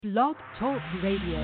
Blog Talk Radio.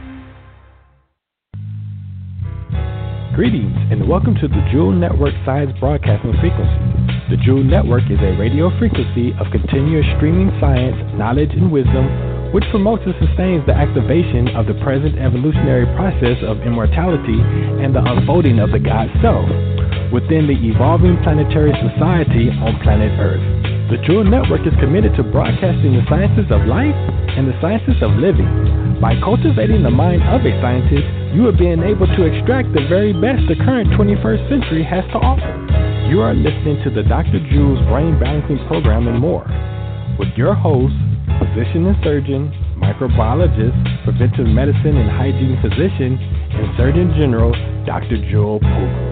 Greetings and welcome to the Jewel Network Science Broadcasting Frequency. The Jewel Network is a radio frequency of continuous streaming science, knowledge, and wisdom, which promotes and sustains the activation of the present evolutionary process of immortality and the unfolding of the God Self within the evolving planetary society on planet Earth. The Jewel Network is committed to broadcasting the sciences of life and the sciences of living. By cultivating the mind of a scientist, you are being able to extract the very best the current 21st century has to offer. You are listening to the Dr. Jewel's Brain Balancing Program and more, with your host, physician and surgeon, microbiologist, preventive medicine and hygiene physician, and Surgeon General, Dr. Jewel Poole.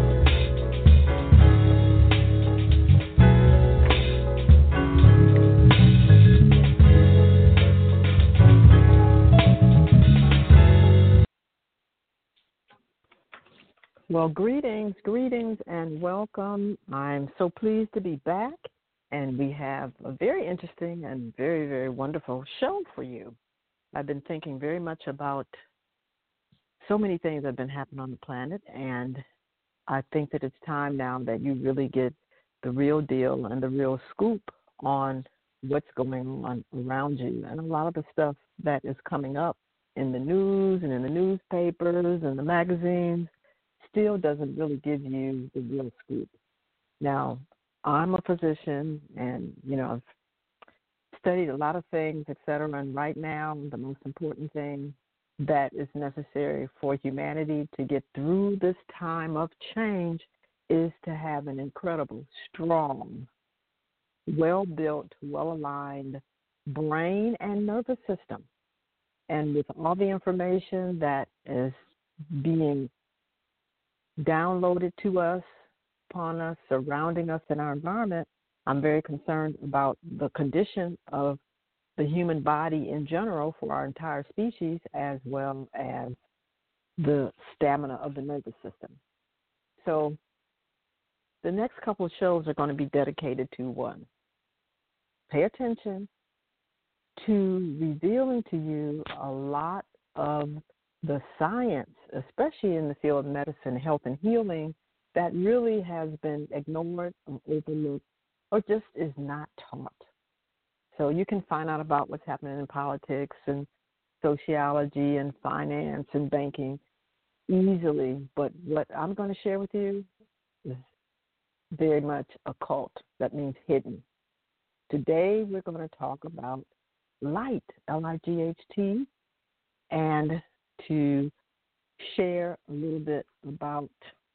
Well, greetings, and welcome. I'm so pleased to be back, and we have a very interesting and very, very wonderful show for you. I've been thinking very much about so many things that have been happening on the planet, and I think that it's time now that you really get the real deal and the real scoop on what's going on around you. And a lot of the stuff that is coming up in the news and in the newspapers and the magazines still doesn't really give you the real scoop. Now, I'm a physician, and, I've studied a lot of things, et cetera, and right now the most important thing that is necessary for humanity to get through this time of change is to have an incredible, strong, well-built, well-aligned brain and nervous system. And with all the information that is being downloaded to us, upon us, surrounding us in our environment, I'm very concerned about the condition of the human body in general for our entire species, as well as the stamina of the nervous system. So the next couple of shows are going to be dedicated to one. Pay attention to revealing to you a lot of the science, especially in the field of medicine, health, and healing, that really has been ignored or overlooked or just is not taught. So you can find out about what's happening in politics and sociology and finance and banking easily, but what I'm going to share with you is very much occult. That means hidden. Today we're going to talk about light, L-I-G-H-T, and to share a little bit about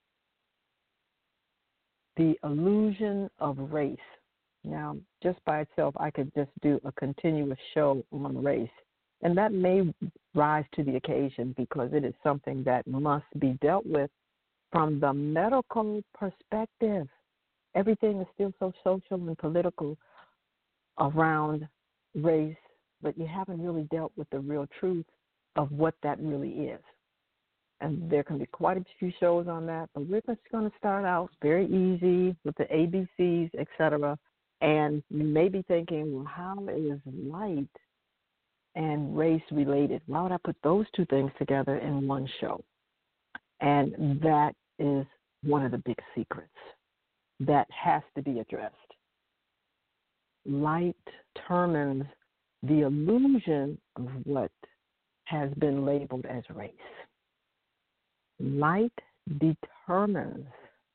the illusion of race. Now, just by itself, I could just do a continuous show on race, and that may rise to the occasion because it is something that must be dealt with from the medical perspective. Everything is still so social and political around race, but you haven't really dealt with the real truth of what that really is. And there can be quite a few shows on that, but we're just going to start out very easy with the ABCs, etc. And you may be thinking, well, how is light and race related? Why would I put those two things together in one show? And that is one of the big secrets that has to be addressed. Light determines the illusion of what has been labeled as race. Light determines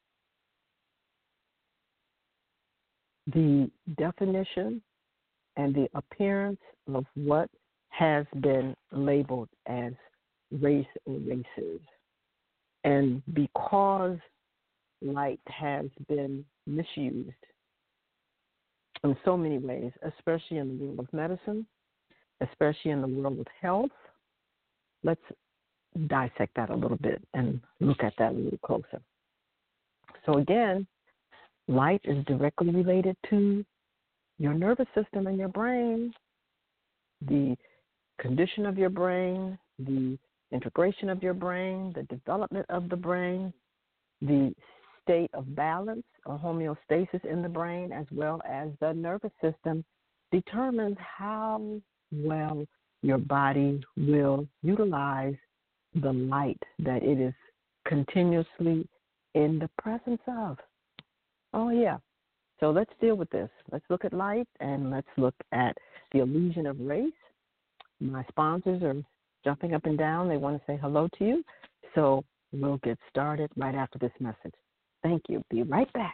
the definition and the appearance of what has been labeled as race or races. And because light has been misused in so many ways, especially in the world of medicine, especially in the world of health, let's dissect that a little bit and look at that a little closer. So again, light is directly related to your nervous system and your brain, the condition of your brain, the integration of your brain, the development of the brain, the state of balance or homeostasis in the brain, as well as the nervous system, determines how well your body will utilize the light that it is continuously in the presence of. Oh, yeah. So let's deal with this. Let's look at light and let's look at the illusion of race. My sponsors are jumping up and down. They want to say hello to you. So we'll get started right after this message. Thank you. Be right back.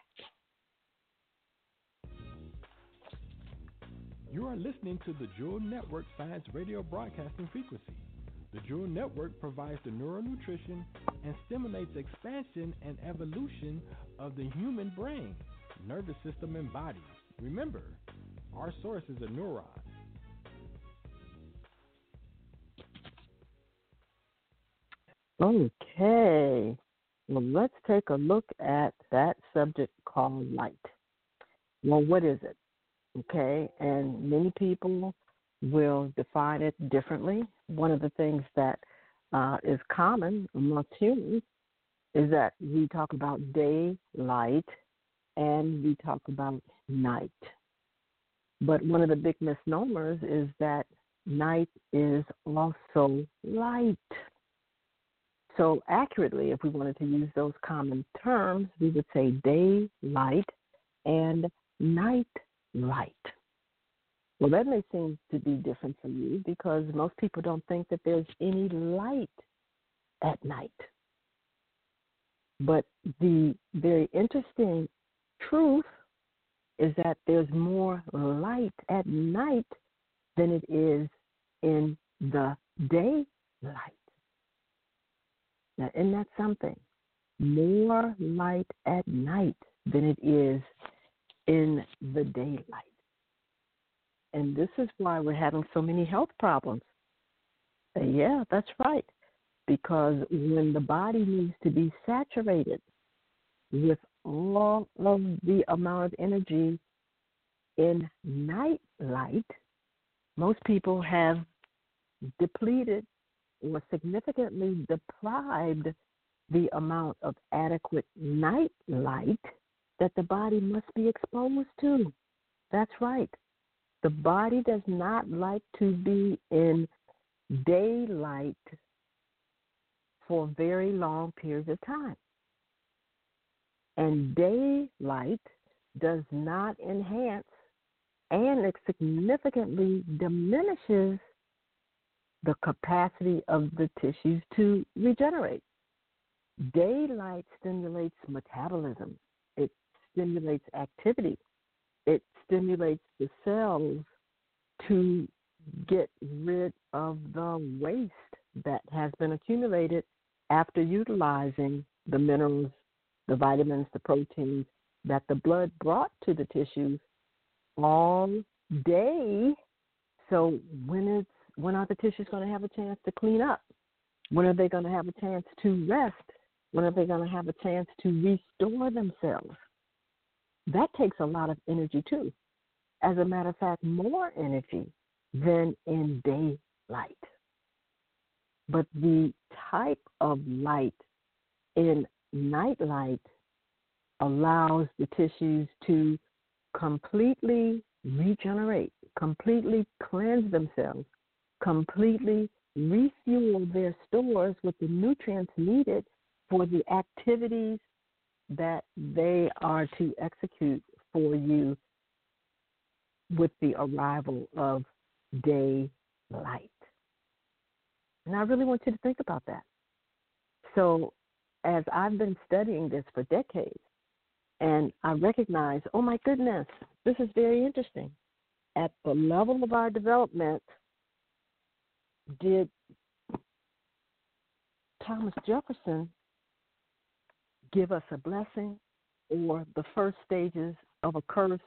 You are listening to the Jewel Network Science Radio Broadcasting Frequency. The Jewel Network provides the neural nutrition and stimulates expansion and evolution of the human brain, nervous system, and body. Remember, our source is a neuron. Okay. Well, let's take a look at that subject called light. Well, what is it? Okay, and many people will define it differently. One of the things that is common amongst humans is that we talk about daylight and we talk about night. But one of the big misnomers is that night is also light. So accurately, if we wanted to use those common terms, we would say daylight and night light. Well, that may seem to be different for you because most people don't think that there's any light at night. But the very interesting truth is that there's more light at night than it is in the daylight. Now, isn't that something? More light at night than it is in the daylight. And this is why we're having so many health problems. Yeah, that's right. Because when the body needs to be saturated with all of the amount of energy in night light, most people have depleted or significantly deprived the amount of adequate night light that the body must be exposed to. That's right. The body does not like to be in daylight for very long periods of time. And daylight does not enhance, and it significantly diminishes the capacity of the tissues to regenerate. Daylight stimulates metabolism. It stimulates activity. It stimulates the cells to get rid of the waste that has been accumulated after utilizing the minerals, the vitamins, the proteins that the blood brought to the tissues all day. So when are the tissues going to have a chance to clean up? When are they going to have a chance to rest? When are they going to have a chance to restore themselves? That takes a lot of energy too. As a matter of fact, more energy than in daylight. But the type of light in night light allows the tissues to completely regenerate, completely cleanse themselves, completely refuel their stores with the nutrients needed for the activities that they are to execute for you with the arrival of daylight. And I really want you to think about that. So as I've been studying this for decades, and I recognize, oh my goodness, this is very interesting. At the level of our development, did Thomas Jefferson give us a blessing or the first stages of a curse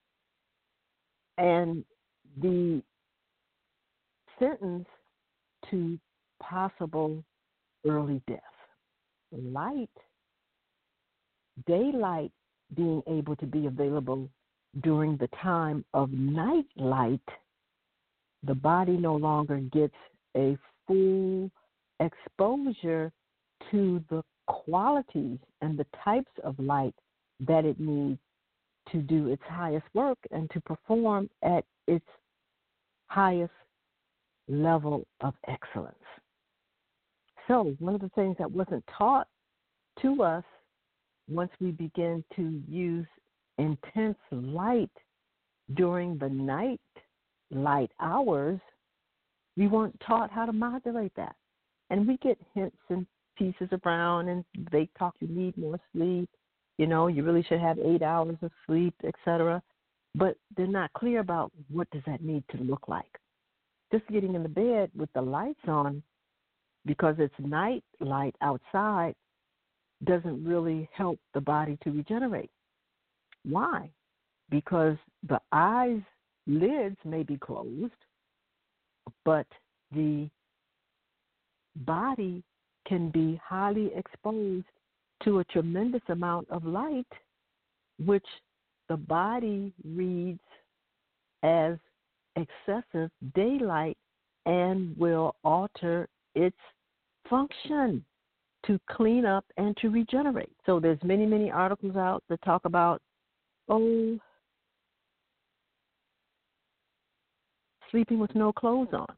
and the sentence to possible early death? Light, daylight being able to be available during the time of night light, the body no longer gets a full exposure to the qualities and the types of light that it needs to do its highest work and to perform at its highest level of excellence. So one of the things that wasn't taught to us once we begin to use intense light during the night light hours, we weren't taught how to modulate that. And we get hints and pieces around, and they talk you need more sleep. You know, you really should have 8 hours of sleep, etc. But they're not clear about what does that need to look like. Just getting in the bed with the lights on, because it's night light outside, doesn't really help the body to regenerate. Why? Because the eyes lids may be closed, but the body can be highly exposed to a tremendous amount of light, which the body reads as excessive daylight and will alter its function to clean up and to regenerate. So there's many, many articles out that talk about, sleeping with no clothes on.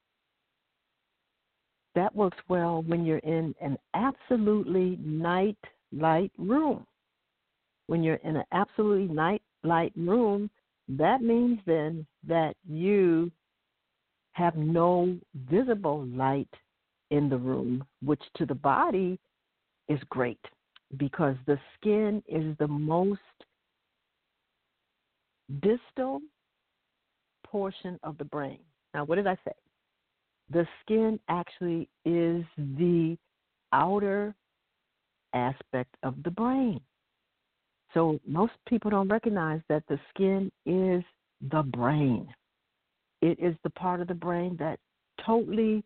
That works well when you're in an absolutely night light room. When you're in an absolutely night light room, that means then that you have no visible light in the room, which to the body is great because the skin is the most distal portion of the brain. Now, what did I say? The skin actually is the outer aspect of the brain. So most people don't recognize that the skin is the brain. It is the part of the brain that totally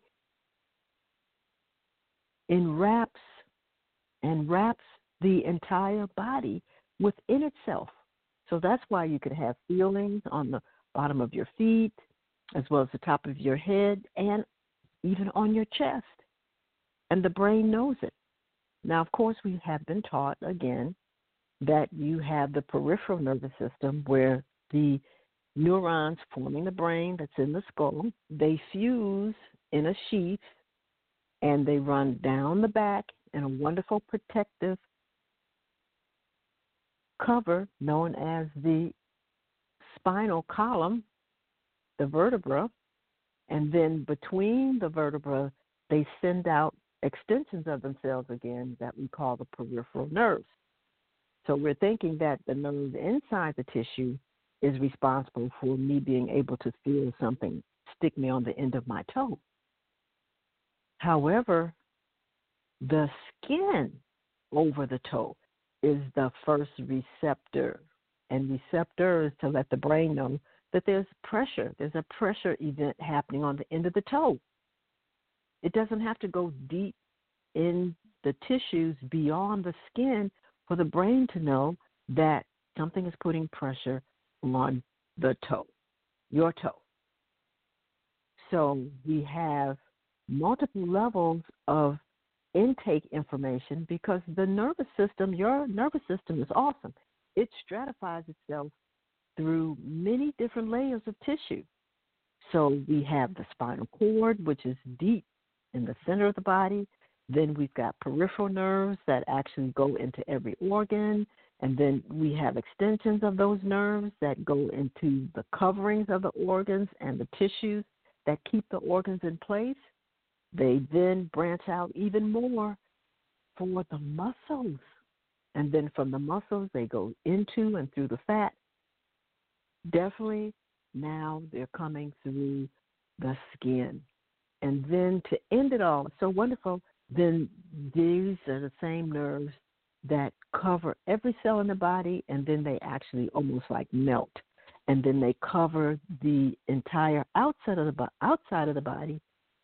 enwraps and wraps the entire body within itself. So that's why you can have feelings on the bottom of your feet, as well as the top of your head, and even on your chest. And the brain knows it. Now, of course, we have been taught, again, that you have the peripheral nervous system where the neurons forming the brain that's in the skull, they fuse in a sheath, and they run down the back in a wonderful protective cover known as the spinal column, the vertebra, and then between the vertebra, they send out extensions of themselves again that we call the peripheral nerves. So we're thinking that the nerve inside the tissue is responsible for me being able to feel something stick me on the end of my toe. However, the skin over the toe is the first receptor, and receptors to let the brain know that there's pressure. There's a pressure event happening on the end of the toe. It doesn't have to go deep in the tissues beyond the skin for the brain to know that something is putting pressure on the toe, your toe. So we have multiple levels of intake information because the nervous system, your nervous system is awesome. It stratifies itself through many different layers of tissue. So we have the spinal cord, which is deep in the center of the body. Then we've got peripheral nerves that actually go into every organ. And then we have extensions of those nerves that go into the coverings of the organs and the tissues that keep the organs in place. They then branch out even more for the muscles. And then from the muscles, they go into and through the fat. Definitely now they're coming through the skin. And then to end it all, so wonderful, then these are the same nerves that cover every cell in the body, and then they actually almost like melt. And then they cover the entire outside of the body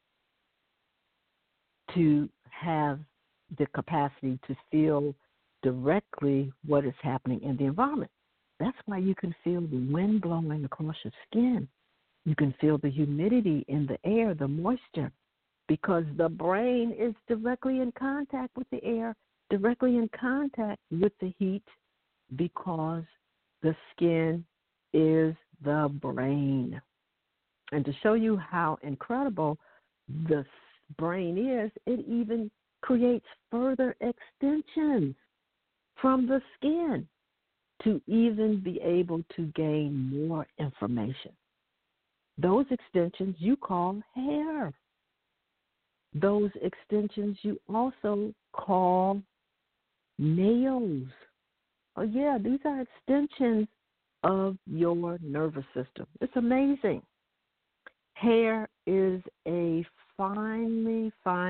to have the capacity to feel directly what is happening in the environment. That's why you can feel the wind blowing across your skin. You can feel the humidity in the air, the moisture, because the brain is directly in contact with the air, directly in contact with the heat, because the skin is the brain. And to show you how incredible the brain is, it even creates further extensions from the skin to even be able to gain more information. Those extensions you call hair. Those extensions you also call nails. Oh, yeah, these are extensions of your nervous system. It's amazing. Hair is a finely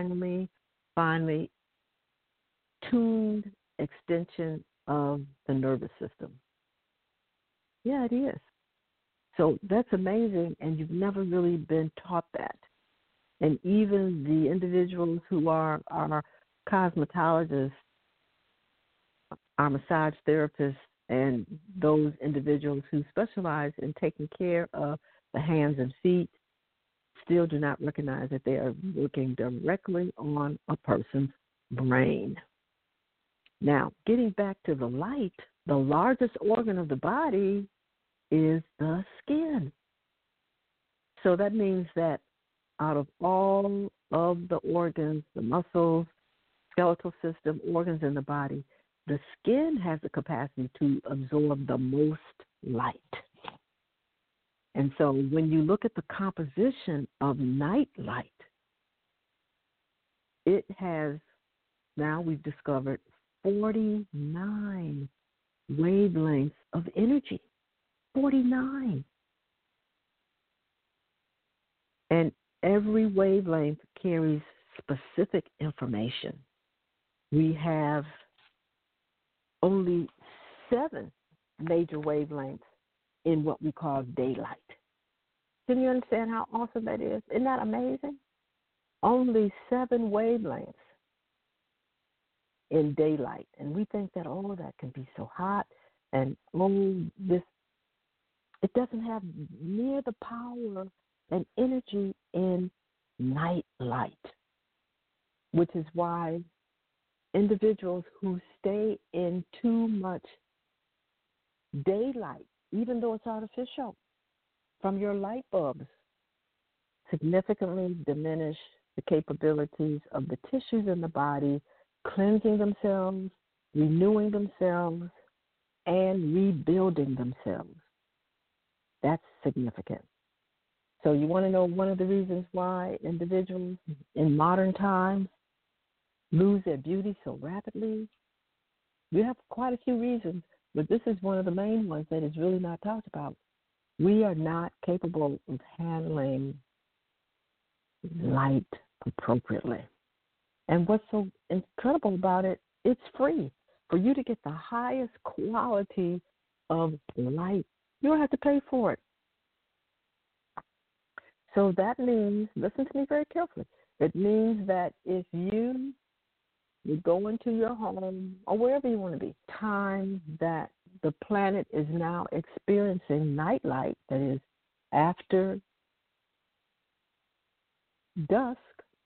tuned extension of the nervous system. Yeah, it is. So that's amazing, and you've never really been taught that. And even the individuals who are cosmetologists, our massage therapists, and those individuals who specialize in taking care of the hands and feet still do not recognize that they are working directly on a person's brain. Now, getting back to the light, the largest organ of the body is the skin. So that means that out of all of the organs, the muscles, skeletal system, organs in the body, the skin has the capacity to absorb the most light. And so when you look at the composition of night light, it has, now we've discovered, 49 wavelengths of energy. 49. And every wavelength carries specific information. We have only 7 major wavelengths in what we call daylight. Can you understand how awesome that is? Isn't that amazing? Only 7 wavelengths in daylight. And we think that, oh, that can be so hot, and this, it doesn't have near the power and energy in night light, which is why individuals who stay in too much daylight, even though it's artificial, from your light bulbs, significantly diminish the capabilities of the tissues in the body, cleansing themselves, renewing themselves, and rebuilding themselves. That's significant. So you want to know one of the reasons why individuals in modern times lose their beauty so rapidly? We have quite a few reasons, but this is one of the main ones that is really not talked about. We are not capable of handling light appropriately. And what's so incredible about it, it's free. For you to get the highest quality of light, you don't have to pay for it. So that means, listen to me very carefully, it means that if you go into your home or wherever you want to be, time that the planet is now experiencing night light, that is after dusk,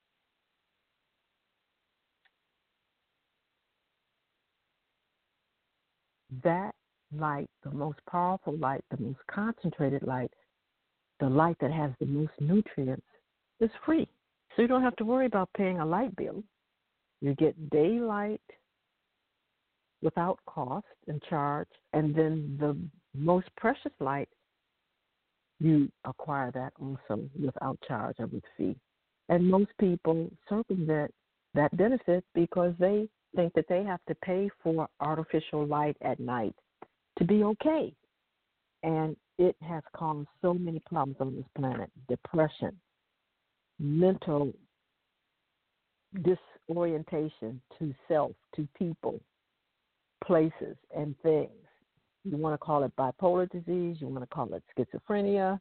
that light, the most powerful light, the most concentrated light, the light that has the most nutrients, is free. So you don't have to worry about paying a light bill. You get daylight without cost and charge, and then the most precious light, you acquire that also without charge or with fee. And most people circumvent that benefit because they think that they have to pay for artificial light at night to be okay. And it has caused so many problems on this planet: depression, mental disorientation to self, to people, places, and things. You want to call it bipolar disease, you want to call it schizophrenia.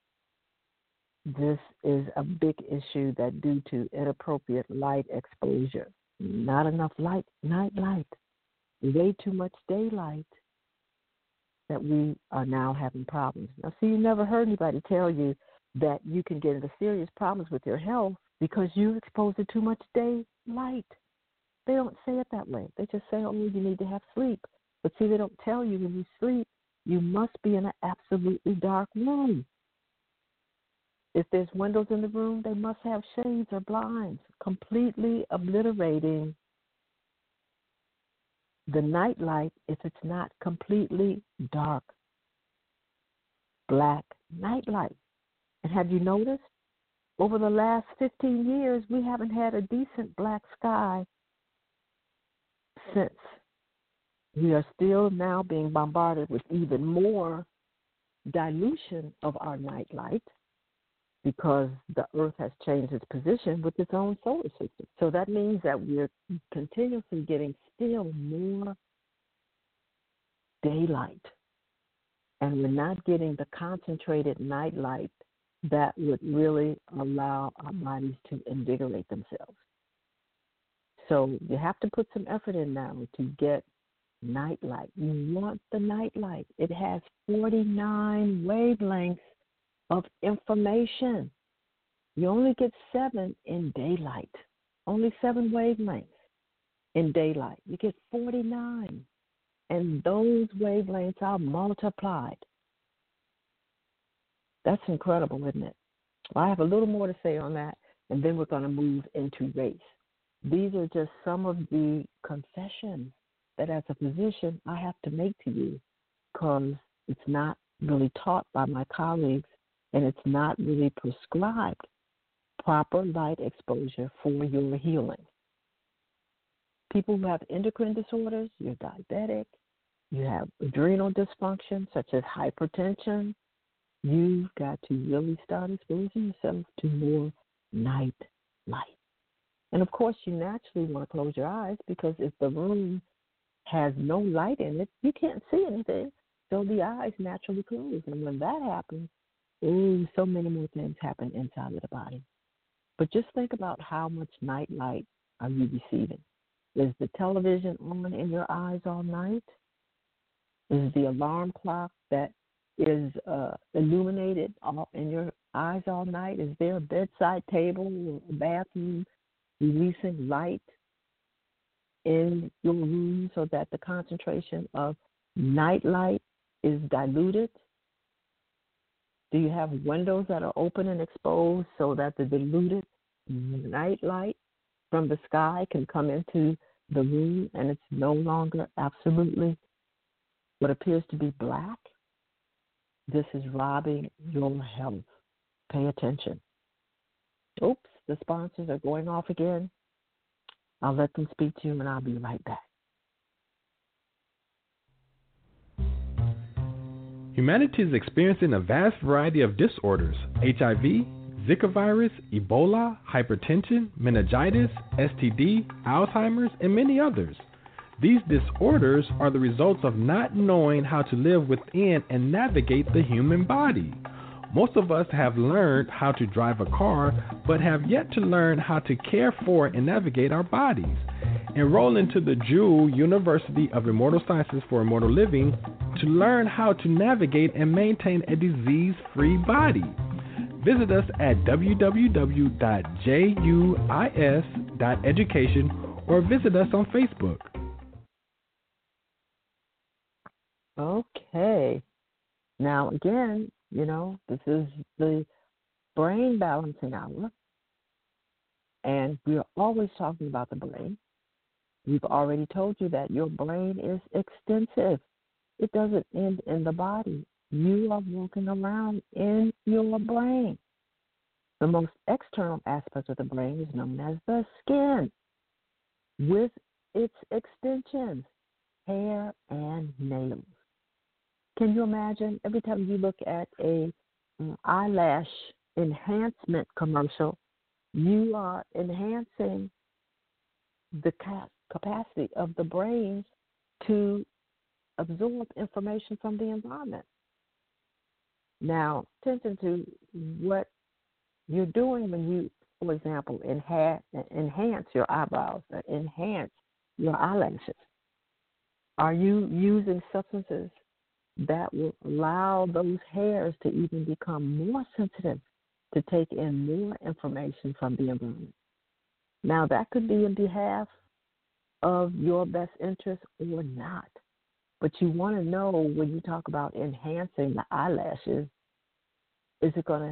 This is a big issue that due to inappropriate light exposure, not enough light, night light, way too much daylight, that we are now having problems. Now, see, you never heard anybody tell you that you can get into serious problems with your health because you've exposed to too much daylight. They don't say it that way. They just say, oh, you need to have sleep. But see, they don't tell you when you sleep, you must be in an absolutely dark room. If there's windows in the room, they must have shades or blinds, completely obliterating the night light if it's not completely dark, black night light. And have you noticed, over the last 15 years, we haven't had a decent black sky since. We are still now being bombarded with even more dilution of our night light because the Earth has changed its position with its own solar system. So that means that we're continuously getting still more daylight, and we're not getting the concentrated night light that would really allow our bodies to invigorate themselves. So you have to put some effort in now to get night light. You want the night light. It has 49 wavelengths of information. You only get 7 in daylight. Only 7 wavelengths in daylight. You get 49. And those wavelengths are multiplied. That's incredible, isn't it? Well, I have a little more to say on that, and then we're going to move into race. These are just some of the confessions that as a physician I have to make to you, because it's not really taught by my colleagues, and it's not really prescribed proper light exposure for your healing. People who have endocrine disorders, you're diabetic, you have adrenal dysfunction such as hypertension, you've got to really start exposing yourself to more night light. And of course, you naturally want to close your eyes, because if the room has no light in it, you can't see anything. So the eyes naturally close. And when that happens, so many more things happen inside of the body. But just think about how much night light are you receiving. Is the television on in your eyes all night? Is the alarm clock that is illuminated in your eyes all night? Is there a bedside table or a bathroom releasing light in your room so that the concentration of night light is diluted? Do you have windows that are open and exposed so that the diluted night light from the sky can come into the room and it's no longer absolutely what appears to be black? This is robbing your health. Pay attention. Oops, the sponsors are going off again. I'll let them speak to you, and I'll be right back. Humanity is experiencing a vast variety of disorders: HIV, Zika virus, Ebola, hypertension, meningitis, STD, Alzheimer's, and many others. These disorders are the results of not knowing how to live within and navigate the human body. Most of us have learned how to drive a car, but have yet to learn how to care for and navigate our bodies. Enroll into the Jewel University of Immortal Sciences for Immortal Living to learn how to navigate and maintain a disease-free body. Visit us at www.juis.education or visit us on Facebook. Okay. Now, again, this is the brain balancing hour, and we're always talking about the brain. We've already told you that your brain is extensive. It doesn't end in the body. You are walking around in your brain. The most external aspect of the brain is known as the skin, with its extensions, hair and nails. Can you imagine every time you look at a eyelash enhancement commercial, you are enhancing the capacity of the brain to absorb information from the environment. Now, attention to what you're doing when you, for example, enhance your eyebrows, or enhance your eyelashes. Are you using substances that will allow those hairs to even become more sensitive to take in more information from the environment? Now, that could be in behalf of your best interest or not. But you want to know, when you talk about enhancing the eyelashes, is it going to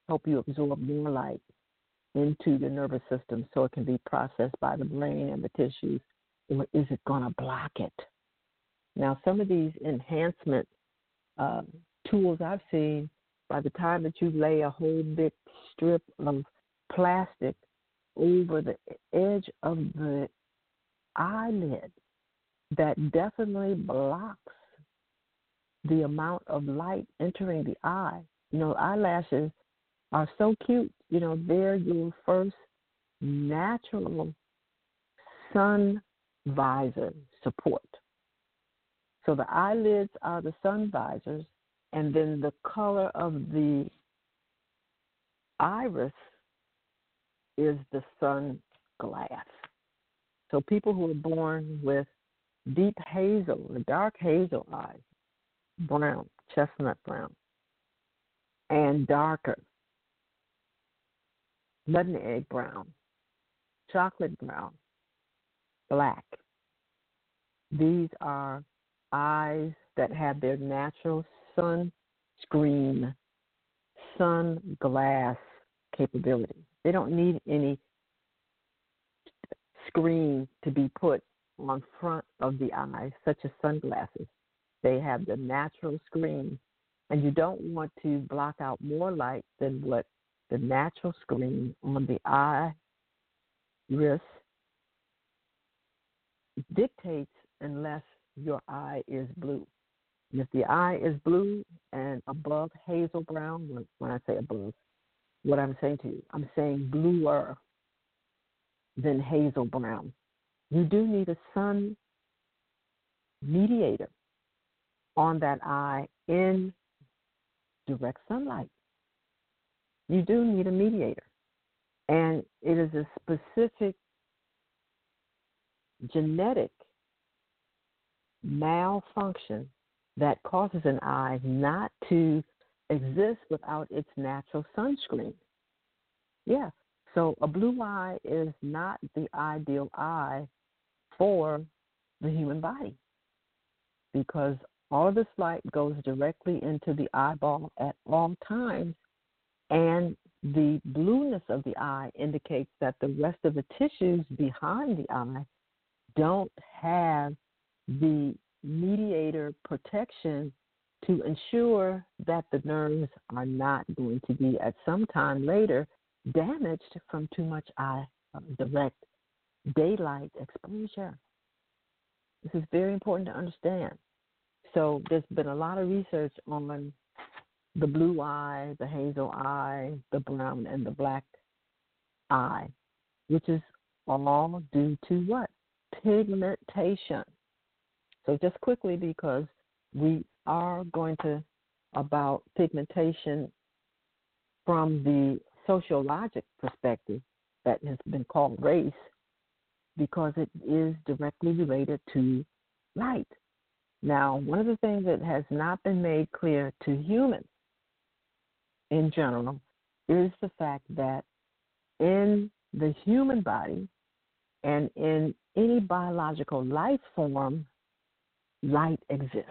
help you absorb more light into the nervous system so it can be processed by the brain and the tissues, or is it going to block it? Now, some of these enhancement tools I've seen, by the time that you lay a whole big strip of plastic over the edge of the eyelid, that definitely blocks the amount of light entering the eye. You know, eyelashes are so cute. You know, they're your first natural sun visor support. So the eyelids are the sun visors, and then the color of the iris is the sun glass. So people who are born with deep hazel or dark hazel eyes, brown, chestnut brown, and darker, mutton egg brown, chocolate brown, black. These are eyes that have their natural sunscreen, sun glass capability. They don't need any screen to be put on front of the eye, such as sunglasses. They have the natural screen, and you don't want to block out more light than what the natural screen on the iris dictates, unless your eye is blue. And if the eye is blue and above hazel brown, when I say above, what I'm saying to you, I'm saying bluer than hazel brown. You do need a sun mediator on that eye in direct sunlight. You do need a mediator. And it is a specific genetic malfunction that causes an eye not to exist without its natural sunscreen. Yeah. So a blue eye is not the ideal eye for the human body, because all of this light goes directly into the eyeball at all times, and the blueness of the eye indicates that the rest of the tissues behind the eye don't have the mediator protection to ensure that the nerves are not going to be at some time later damaged from too much direct daylight exposure. This is very important to understand. So there's been a lot of research on the blue eye, the hazel eye, the brown, and the black eye, which is all due to what? Pigmentation. So just quickly, because we are going to about pigmentation from the sociologic perspective that has been called race, because it is directly related to light. Now, one of the things that has not been made clear to humans in general is the fact that in the human body and in any biological life form, light exists.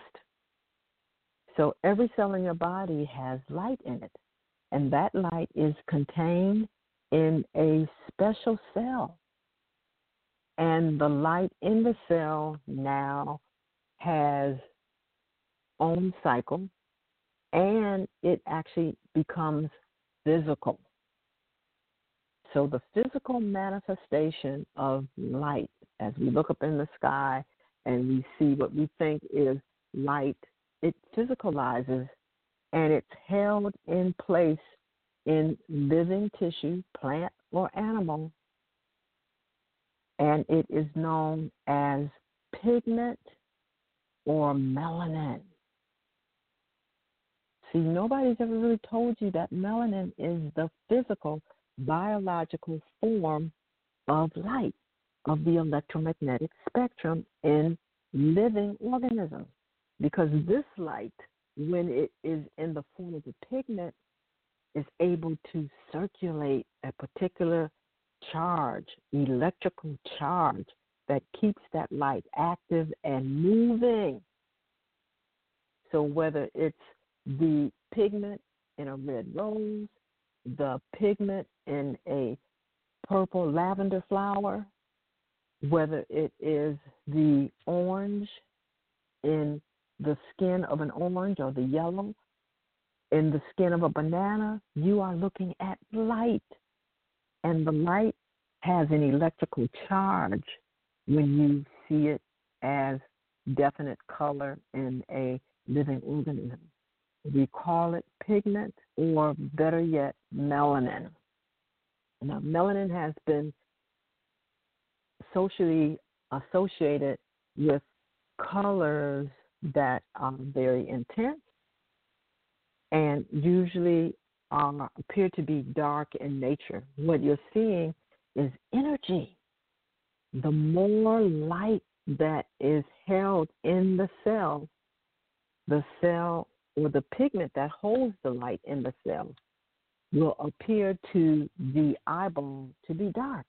So every cell in your body has light in it, and that light is contained in a special cell. And the light in the cell now has own cycle, and it actually becomes physical. So the physical manifestation of light, as we look up in the sky and we see what we think is light, it physicalizes, and it's held in place in living tissue, plant or animal, and it is known as pigment or melanin. See, nobody's ever really told you that melanin is the physical, biological form of light, of the electromagnetic spectrum in living organisms. Because this light, when it is in the form of a pigment, is able to circulate a particular charge, electrical charge, that keeps that light active and moving. So whether it's the pigment in a red rose, the pigment in a purple lavender flower, whether it is the orange in the skin of an orange or the yellow in the skin of a banana, you are looking at light. And the light has an electrical charge when you see it as definite color in a living organism. We call it pigment, or better yet, melanin. Now, melanin has been socially associated with colors that are very intense and usually appear to be dark in nature. What you're seeing is energy. The more light that is held in the cell or the pigment that holds the light in the cell will appear to the eyeball to be dark.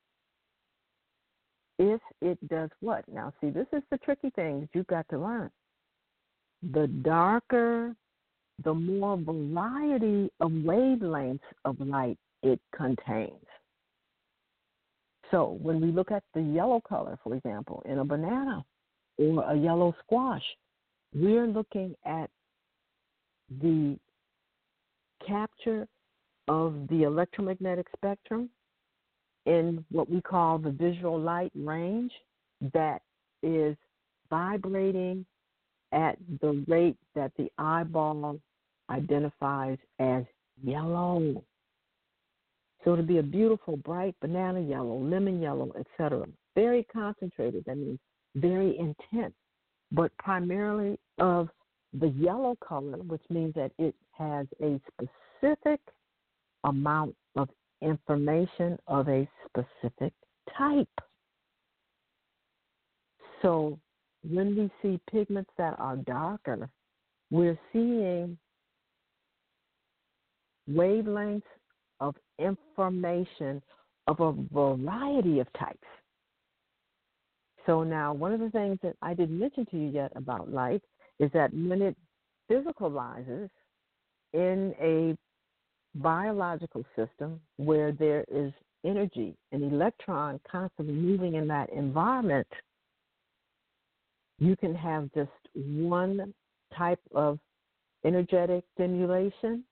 If it does what? Now, see, this is the tricky thing that you've got to learn. The darker, the more variety of wavelengths of light it contains. So when we look at the yellow color, for example, in a banana or a yellow squash, we're looking at the capture of the electromagnetic spectrum in what we call the visual light range that is vibrating at the rate that the eyeball identifies as yellow. So it'll be a beautiful, bright banana yellow, lemon yellow, etc. Very concentrated, that means very intense, but primarily of the yellow color, which means that it has a specific amount of information of a specific type. So when we see pigments that are darker, we're seeing wavelengths of information of a variety of types. So now one of the things that I didn't mention to you yet about light is that when it physicalizes in a biological system where there is energy, an electron constantly moving in that environment, you can have just one type of energetic stimulation,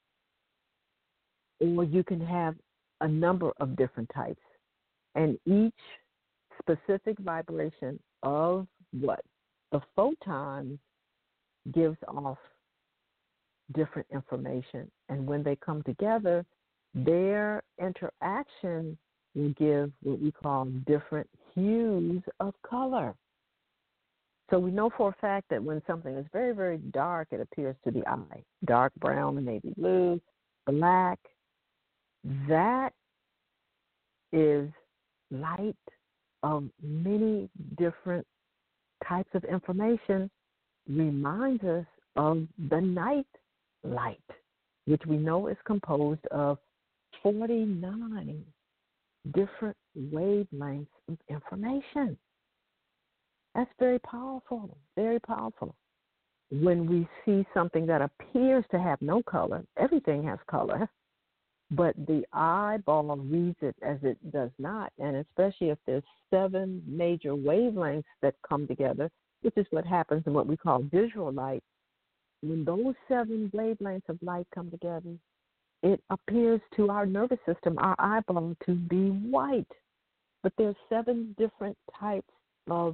or you can have a number of different types. And each specific vibration of what? The photons gives off different information. And when they come together, their interaction will give what we call different hues of color. So we know for a fact that when something is very, very dark, it appears to the eye. Dark brown and navy blue, black. That is light of many different types of information, reminds us of the night light, which we know is composed of 49 different wavelengths of information. That's very powerful, very powerful. When we see something that appears to have no color, everything has color, but the eyeball reads it as it does not, and especially if there's 7 major wavelengths that come together, which is what happens in what we call visual light. When those 7 wavelengths of light come together, it appears to our nervous system, our eyeball, to be white. But there's 7 different types of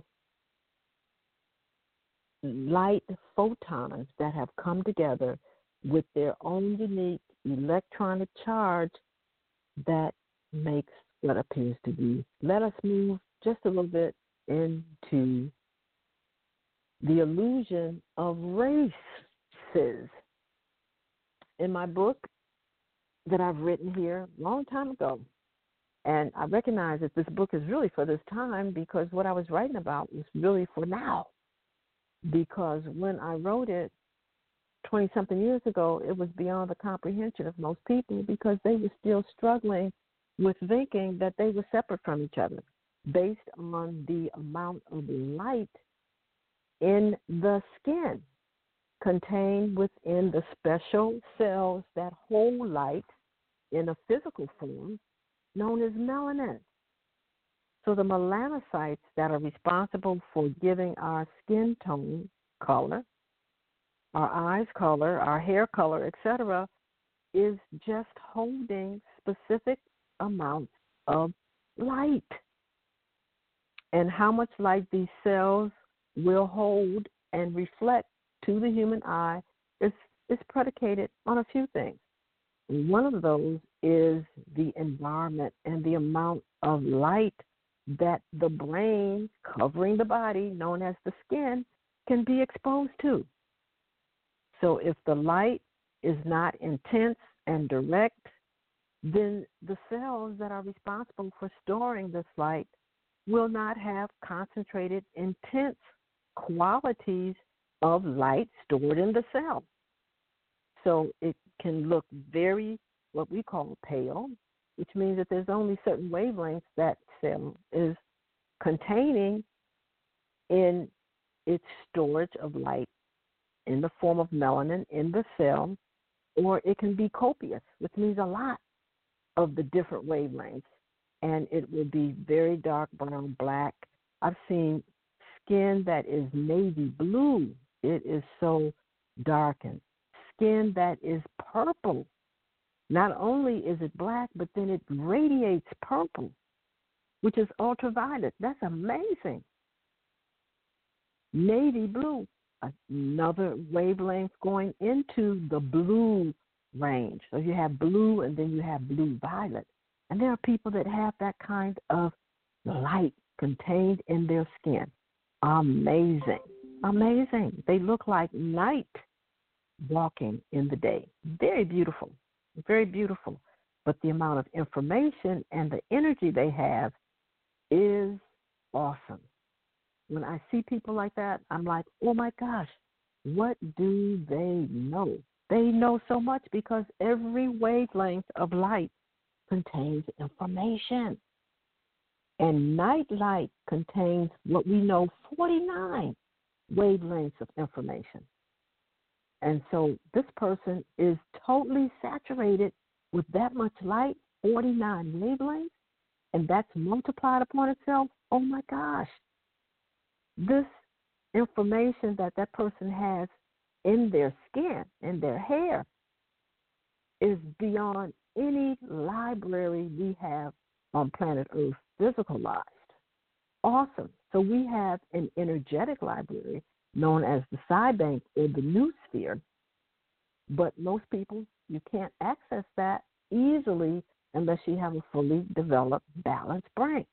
light photons that have come together with their own unique electronic charge that makes what appears to be. Let us move just a little bit into the illusion of races. In my book that I've written here a long time ago, and I recognize that this book is really for this time because what I was writing about was really for now. Because when I wrote it 20-something years ago, it was beyond the comprehension of most people because they were still struggling with thinking that they were separate from each other based on the amount of light in the skin contained within the special cells that hold light in a physical form known as melanin. So the melanocytes that are responsible for giving our skin tone color, our eyes color, our hair color, etc., is just holding specific amounts of light. And how much light these cells will hold and reflect to the human eye is predicated on a few things. One of those is the environment and the amount of light that the brain covering the body, known as the skin, can be exposed to. So if the light is not intense and direct, then the cells that are responsible for storing this light will not have concentrated, intense qualities of light stored in the cell. So it can look very, what we call pale, which means that there's only certain wavelengths that cell is containing in its storage of light in the form of melanin in the cell, or it can be copious, which means a lot of the different wavelengths, and it will be very dark brown, black. I've seen skin that is navy blue. It is so darkened. Skin that is purple. Not only is it black, but then it radiates purple, which is ultraviolet. That's amazing. Navy blue, another wavelength going into the blue range. So you have blue and then you have blue violet. And there are people that have that kind of light contained in their skin. Amazing. Amazing. They look like night walking in the day. Very beautiful. Very beautiful. But the amount of information and the energy they have is awesome. When I see people like that, I'm like, oh my gosh, what do they know? They know so much because every wavelength of light contains information. And night light contains what we know 49 wavelengths of information. And so this person is totally saturated with that much light, 49 wavelengths, and that's multiplied upon itself. Oh my gosh. This information that that person has in their skin, in their hair, is beyond any library we have on planet Earth physicalized. Awesome. So we have an energetic library known as the PsyBank or the Noosphere, but most people, you can't access that easily unless you have a fully developed, balanced brain.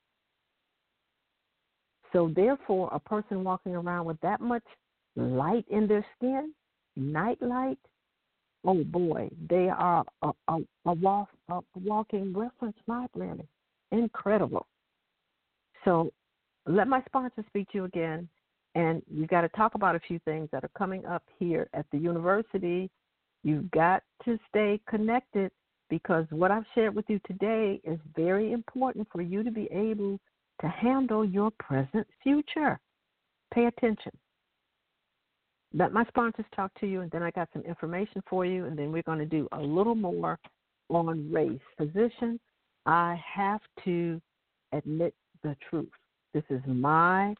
So therefore, a person walking around with that much light in their skin, night light, oh boy, they are a walking reference library. Incredible. So let my sponsor speak to you again, and you got to talk about a few things that are coming up here at the university. You've got to stay connected because what I've shared with you today is very important for you to be able to handle your present future. Pay attention. Let my sponsors talk to you, and then I got some information for you, and then we're going to do a little more on race. Physician, I have to admit the truth. This is my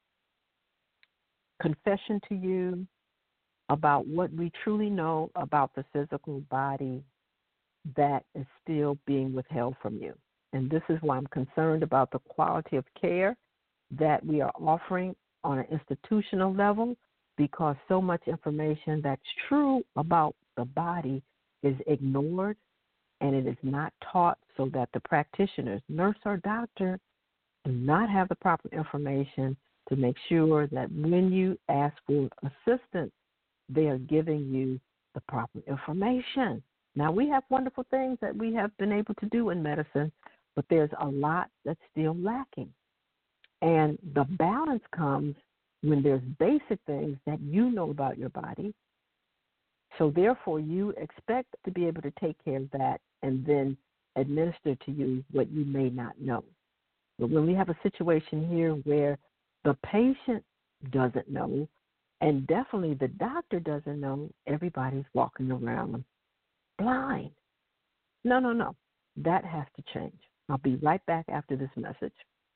confession to you about what we truly know about the physical body that is still being withheld from you. And this is why I'm concerned about the quality of care that we are offering on an institutional level, because so much information that's true about the body is ignored and it is not taught, so that the practitioners, nurse or doctor, do not have the proper information to make sure that when you ask for assistance, they are giving you the proper information. Now, we have wonderful things that we have been able to do in medicine, but there's a lot that's still lacking. And the balance comes when there's basic things that you know about your body. So therefore, you expect to be able to take care of that and then administer to you what you may not know. But when we have a situation here where the patient doesn't know, and definitely the doctor doesn't know, everybody's walking around blind. No, no, no. That has to change. I'll be right back after this message.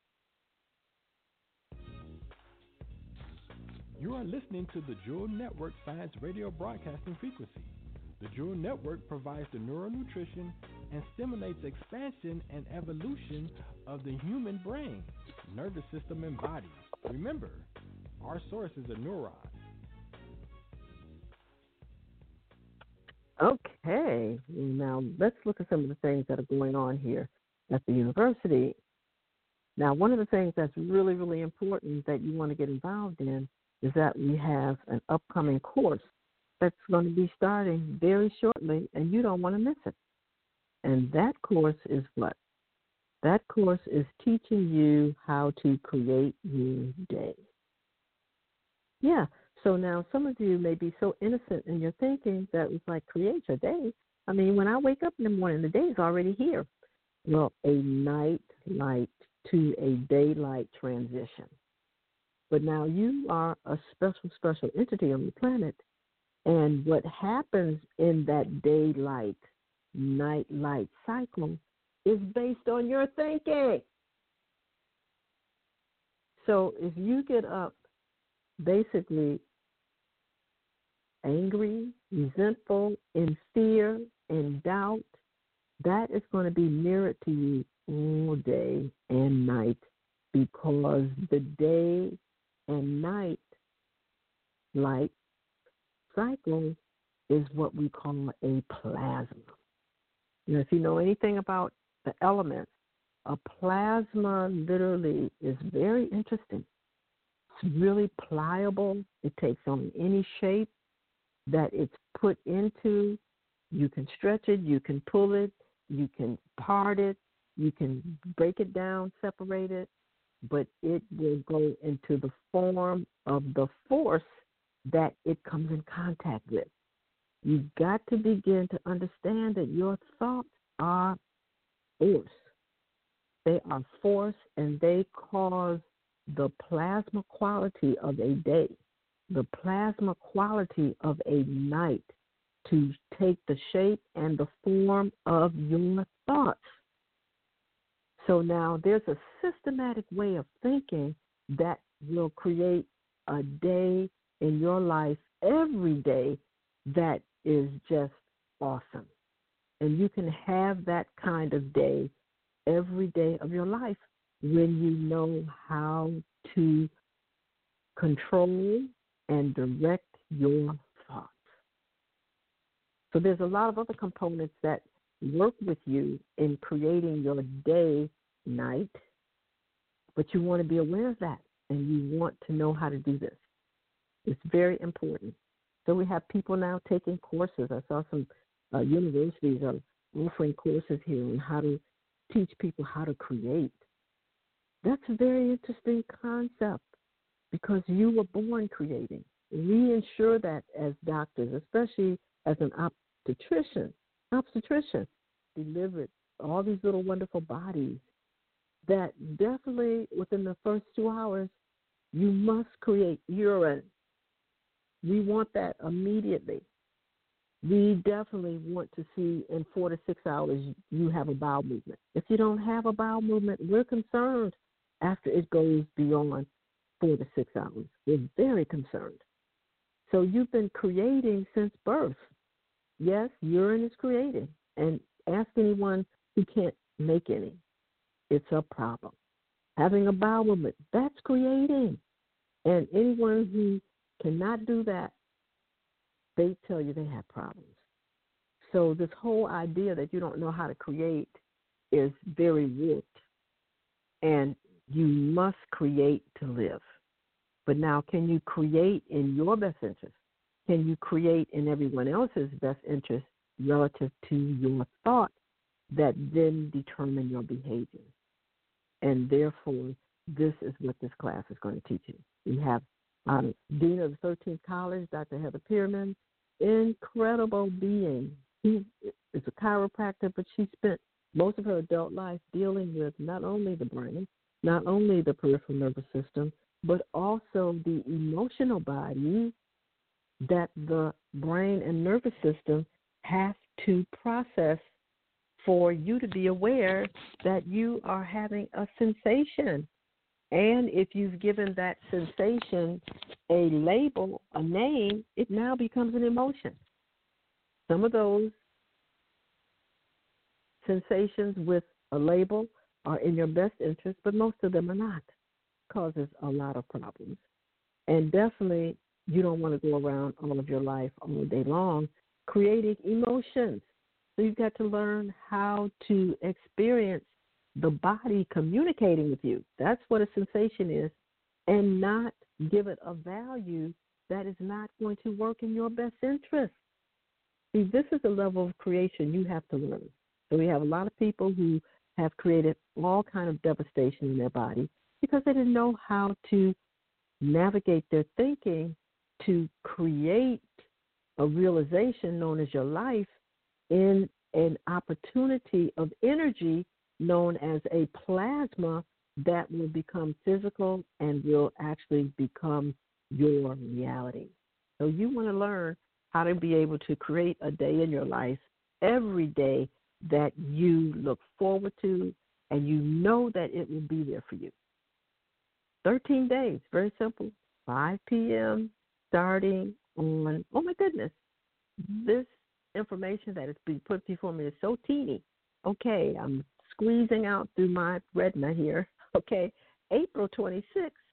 You are listening to the Jewel Network Science Radio Broadcasting Frequency. The Jewel Network provides the neural nutrition and stimulates expansion and evolution of the human brain, nervous system, and body. Remember, our source is a neuron. Okay, now let's look at some of the things that are going on here at the university. Now, one of the things that's really, really important that you want to get involved in is that we have an upcoming course that's going to be starting very shortly, and you don't want to miss it. And that course is what? That course is teaching you how to create your day. Yeah, so now some of you may be so innocent in your thinking that it's like, create your day. I mean, when I wake up in the morning, the day is already here. Well, a night light to a daylight transition. But now you are a special, special entity on the planet. And what happens in that daylight, night light cycle is based on your thinking. So if you get up basically angry, resentful, in fear, in doubt, that is going to be mirrored to you all day and night, because the day and night light cycle is what we call a plasma. Now, if you know anything about the elements, a plasma literally is very interesting. It's really pliable. It takes on any shape that it's put into. You can stretch it, you can pull it, you can part it, you can break it down, separate it, but it will go into the form of the force that it comes in contact with. You've got to begin to understand that your thoughts are force. They are force, and they cause the plasma quality of a day, the plasma quality of a night to take the shape and the form of your thoughts. So now there's a systematic way of thinking that will create a day in your life every day that is just awesome. And you can have that kind of day every day of your life when you know how to control and direct your thoughts. So there's a lot of other components that work with you in creating your day, night, but you want to be aware of that, and you want to know how to do this. It's very important. So we have people now taking courses. I saw some universities are offering courses here on how to teach people how to create. That's a very interesting concept because you were born creating. We ensure that as doctors, especially as an obstetrician delivered all these little wonderful bodies that definitely within the first 2 hours, you must create urine. We want that immediately. We definitely want to see in 4 to 6 hours you have a bowel movement. If you don't have a bowel movement, we're concerned after it goes beyond 4 to 6 hours. We're very concerned. So you've been creating since birth. Yes, urine is creating. And ask anyone who can't make any. It's a problem. Having a bowel movement, that's creating. And anyone who cannot do that, they tell you they have problems. So this whole idea that you don't know how to create is very warped. And you must create to live. But now, can you create in your best interest? Can you create in everyone else's best interest relative to your thoughts that then determine your behavior? And therefore, this is what this class is going to teach you. We have Dean of the 13th College, Dr. Heather Pearman, incredible being. She is a chiropractor, but she spent most of her adult life dealing with not only the brain, not only the peripheral nervous system, but also the emotional body that the brain and nervous system have to process for you to be aware that you are having a sensation. And if you've given that sensation a label, a name, it now becomes an emotion. Some of those sensations with a label are in your best interest, but most of them are not. Causes a lot of problems. And definitely, you don't want to go around all of your life all day long creating emotions. So you've got to learn how to experience the body communicating with you. That's what a sensation is, and not give it a value that is not going to work in your best interest. See, this is a level of creation you have to learn. So we have a lot of people who have created all kind of devastation in their body because they didn't know how to navigate their thinking to create a realization known as your life in an opportunity of energy known as a plasma that will become physical and will actually become your reality. So you want to learn how to be able to create a day in your life every day that you look forward to and you know that it will be there for you. 13 days, very simple, 5 p.m. starting on, oh my goodness, this information that is being put before me is so teeny. Okay, I'm squeezing out through my retina here. Okay, April 26th.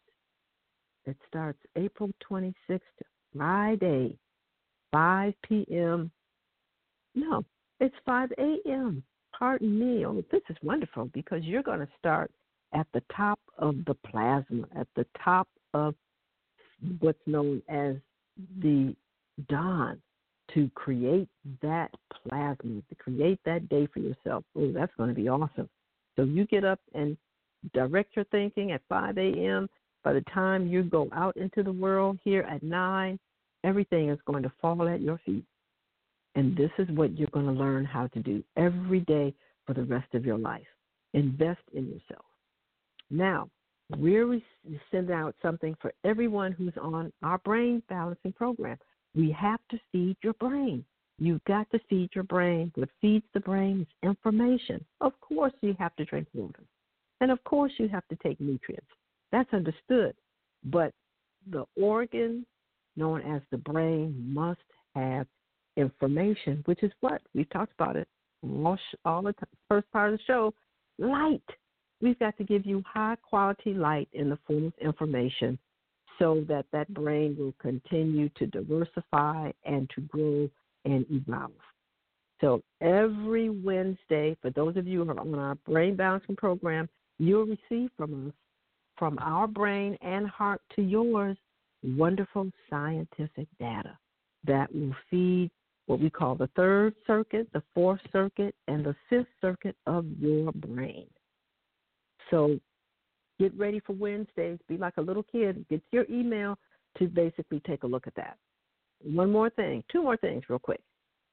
It starts April 26th, Friday, 5 p.m. No, it's 5 a.m. Pardon me. Oh, this is wonderful because you're going to start at the top of the plasma, at the top of what's known as the dawn, to create that plasma, to create that day for yourself. Oh, that's going to be awesome. So you get up and direct your thinking at 5 a.m. By the time you go out into the world here at 9, everything is going to fall at your feet. And this is what you're going to learn how to do every day for the rest of your life. Invest in yourself. Now, we're sending out something for everyone who's on our brain balancing program. We have to feed your brain. You've got to feed your brain. What feeds the brain is information. Of course, you have to drink water. And of course, you have to take nutrients. That's understood. But the organ known as the brain must have information, which is what? We've talked about it all the first part of the show, light. We've got to give you high-quality light in the form of information so that that brain will continue to diversify and to grow and evolve. So every Wednesday, for those of you who are on our brain balancing program, you'll receive from us, from our brain and heart to yours, wonderful scientific data that will feed what we call the third circuit, the fourth circuit, and the fifth circuit of your brain. So get ready for Wednesdays. Be like a little kid. Get your email to basically take a look at that. One more thing, two more things real quick.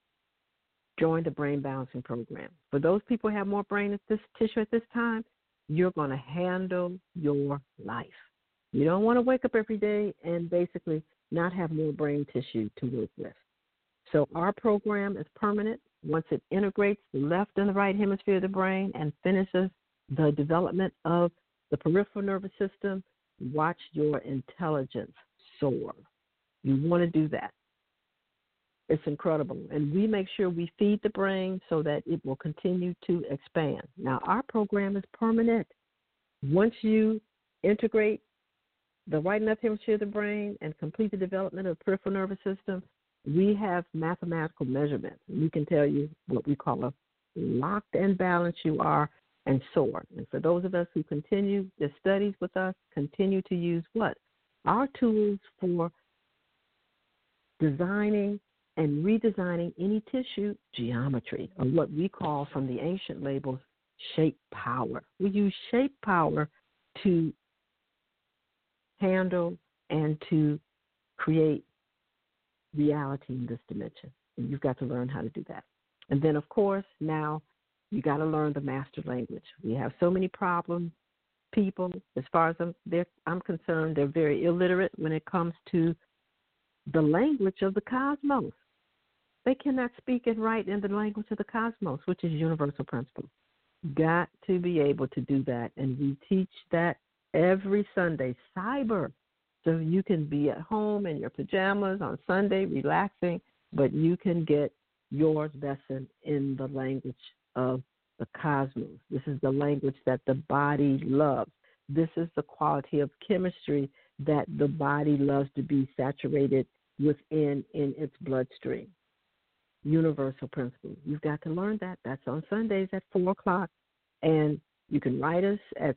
Join the brain balancing program. For those people who have more brain tissue at this time, you're going to handle your life. You don't want to wake up every day and basically not have more brain tissue to work with. So our program is permanent. Once it integrates the left and the right hemisphere of the brain and finishes the development of the peripheral nervous system, watch your intelligence soar. You want to do that. It's incredible. And we make sure we feed the brain so that it will continue to expand. Now, our program is permanent. Once you integrate the right and left hemisphere of the brain and complete the development of the peripheral nervous system, we have mathematical measurements. We can tell you what we call a locked and balanced you are and soar. And for those of us who continue the studies with us, continue to use what? Our tools for designing and redesigning any tissue geometry, or what we call from the ancient labels, shape power. We use shape power to handle and to create reality in this dimension. And you've got to learn how to do that. And then, of course, now you got to learn the master language. We have so many problems. People, as far as I'm concerned, they're very illiterate when it comes to the language of the cosmos. They cannot speak and write in the language of the cosmos, which is universal principle. Got to be able to do that. And we teach that every Sunday, cyber. So you can be at home in your pajamas on Sunday, relaxing, but you can get your lesson in the language of the cosmos. This is the language that the body loves. This is the quality of chemistry that the body loves to be saturated within in its bloodstream. Universal principle. You've got to learn that. That's on Sundays at 4 o'clock. And you can write us at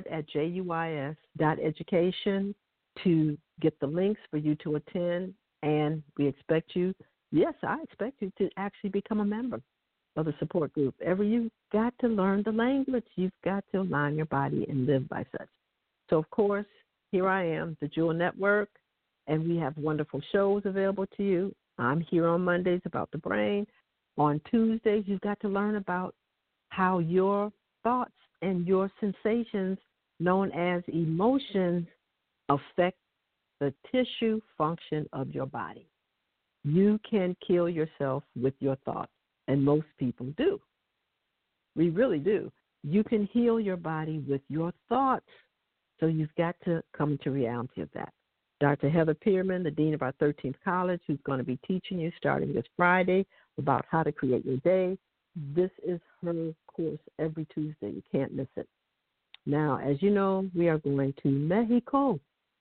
support@juis.education to get the links for you to attend. And we expect you, yes, I expect you to actually become a member of the support group. You've got to learn the language. You've got to align your body and live by such. So, of course, here I am, the Jewel Network, and we have wonderful shows available to you. I'm here on Mondays about the brain. On Tuesdays, you've got to learn about how your thoughts and your sensations, known as emotions, affect the tissue function of your body. You can kill yourself with your thoughts, and most people do. We really do. You can heal your body with your thoughts, so you've got to come into reality of that. Dr. Heather Pearman, the Dean of our 13th College, who's going to be teaching you starting this Friday about how to create your day. This is her course every Tuesday. You can't miss it. Now, as you know, we are going to Mexico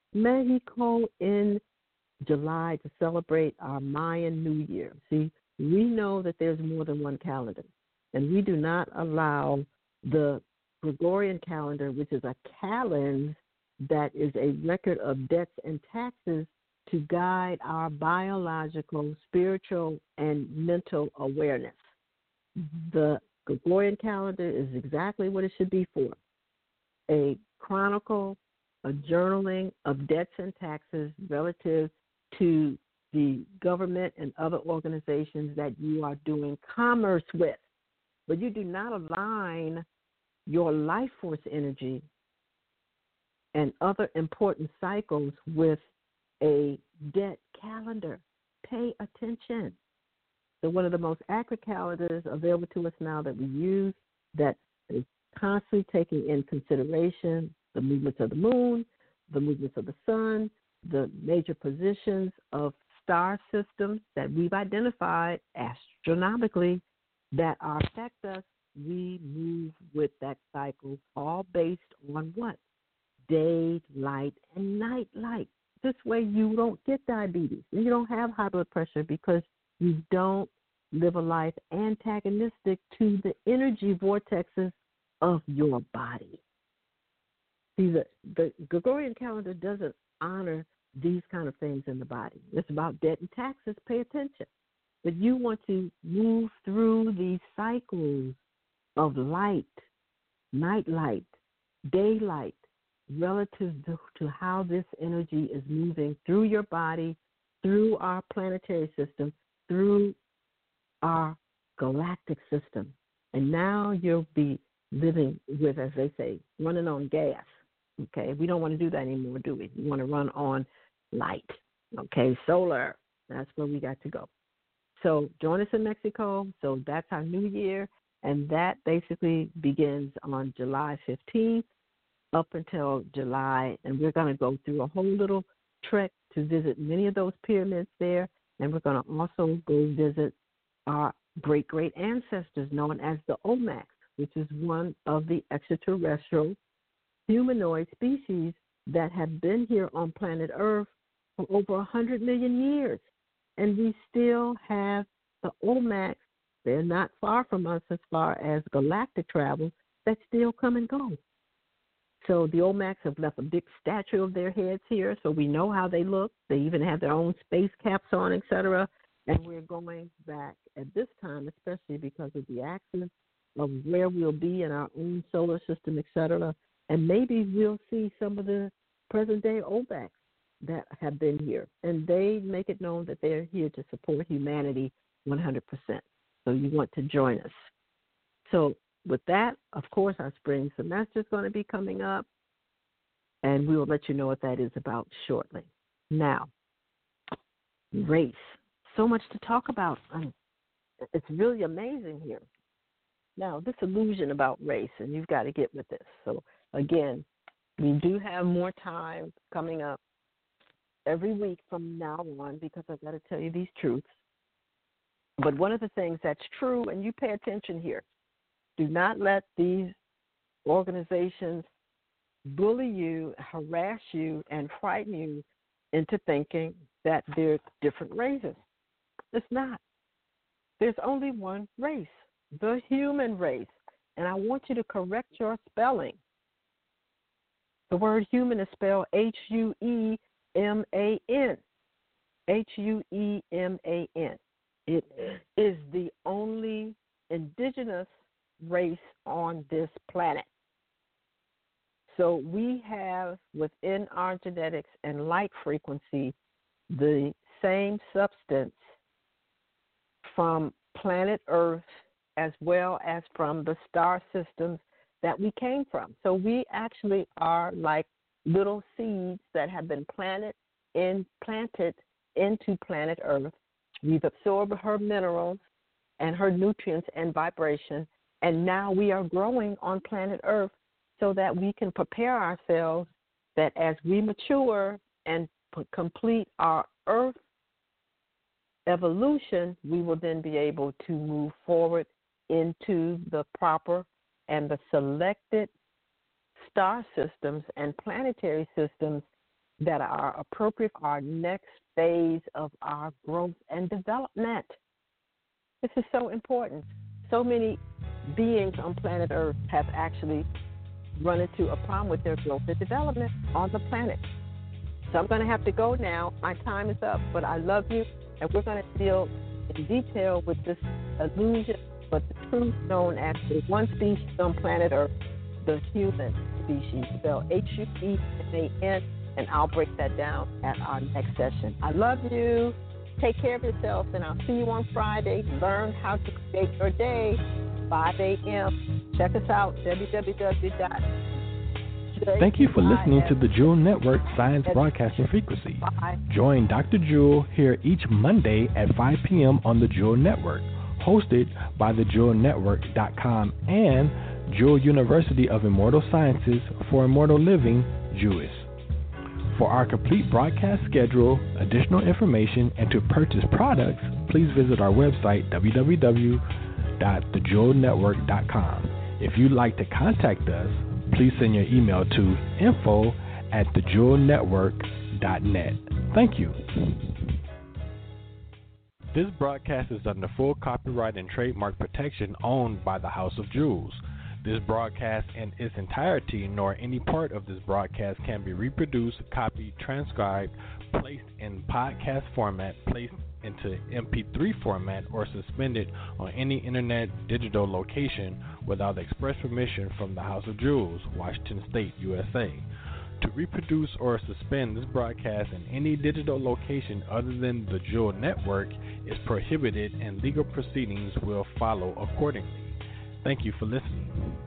in July to celebrate our Mayan New Year. See, we know that there's more than one calendar, and we do not allow the Gregorian calendar, which is a calendar that is a record of debts and taxes, to guide our biological, spiritual, and mental awareness. The Gregorian calendar is exactly what it should be for: a chronicle, a journaling of debts and taxes relative to the government and other organizations that you are doing commerce with. But you do not align your life force energy and other important cycles with a debt calendar. Pay attention. So one of the most accurate calendars available to us now that we use, that is constantly taking in consideration the movements of the moon, the movements of the sun, the major positions of star systems that we've identified astronomically that affect us. We move with that cycle, all based on what? Day light and night light. This way you don't get diabetes and you don't have high blood pressure, because you don't live a life antagonistic to the energy vortexes of your body. See, the Gregorian calendar doesn't honor these kind of things in the body. It's about debt and taxes. Pay attention. But you want to move through these cycles of light, night light, daylight, relative to how this energy is moving through your body, through our planetary system, through our galactic system. And now you'll be living with, as they say, running on gas. Okay, we don't want to do that anymore, do we? We want to run on light. Okay, solar. That's where we got to go. So join us in Mexico. So that's our new year, and that basically begins on July 15th up until July, and we're going to go through a whole little trek to visit many of those pyramids there, and we're going to also go visit our great ancestors known as the Olmecs, which is one of the extraterrestrial humanoid species that have been here on planet Earth for over 100 million years. And we still have the Olmecs. They're not far from us as far as galactic travel, that still come and go. So the Olmecs have left a big statue of their heads here, so we know how they look. They even have their own space caps on, etc. And we're going back at this time, especially because of the axis of where we'll be in our own solar system, etc. And maybe we'll see some of the present-day Olmecs that have been here. And they make it known that they're here to support humanity 100%. So you want to join us. So with that, of course, our spring semester is going to be coming up, and we will let you know what that is about shortly. Now, race, so much to talk about. It's really amazing here. Now, this illusion about race, and you've got to get with this. So, again, we do have more time coming up every week from now on because I've got to tell you these truths. But one of the things that's true, and you pay attention here, do not let these organizations bully you, harass you, and frighten you into thinking that they're different races. It's not. There's only one race, the human race. And I want you to correct your spelling. The word human is spelled Hueman. Hueman. It is the only indigenous race on this planet. So we have within our genetics and light frequency the same substance from planet Earth as well as from the star systems that we came from. So we actually are like little seeds that have been planted into planet Earth. We've absorbed her minerals and her nutrients and vibration, and now we are growing on planet Earth so that we can prepare ourselves that as we mature and complete our Earth evolution, we will then be able to move forward into the proper and the selected star systems and planetary systems that are appropriate for our next phase of our growth and development. This is so important. So many beings on planet Earth have actually run into a problem with their growth and development on the planet. So I'm going to have to go now. My time is up, but I love you, and we're going to deal in detail with this illusion, but the truth known as the one species on planet Earth, the human species, spelled Hueman, and I'll break that down at our next session. I love you. Take care of yourself, and I'll see you on Friday. Learn how to create your day, 5 a.m. Check us out, www. Thank you for listening to the Jewel Network Science Broadcasting Frequency. Join Dr. Jewel here each Monday at 5 p.m. on the Jewel Network, hosted by thejewelnetwork.com and Jewel University of Immortal Sciences for Immortal Living, JUIS. For our complete broadcast schedule, additional information, and to purchase products, please visit our website, www.thejewelnetwork.com. If you'd like to contact us, please send your email to info@thejewelnetwork.net. Thank you. This broadcast is under full copyright and trademark protection owned by the House of Jewels. This broadcast in its entirety, nor any part of this broadcast, can be reproduced, copied, transcribed, placed in podcast format, placed into MP3 format, or suspended on any internet digital location without the express permission from the House of Jewels, Washington State, USA. To reproduce or suspend this broadcast in any digital location other than the Jewel Network is prohibited, and legal proceedings will follow accordingly. Thank you for listening.